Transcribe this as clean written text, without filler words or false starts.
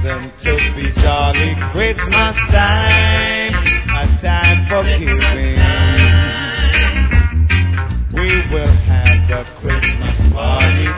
reason to be jolly. Christmas time, a time for giving. We will have the Christmas party.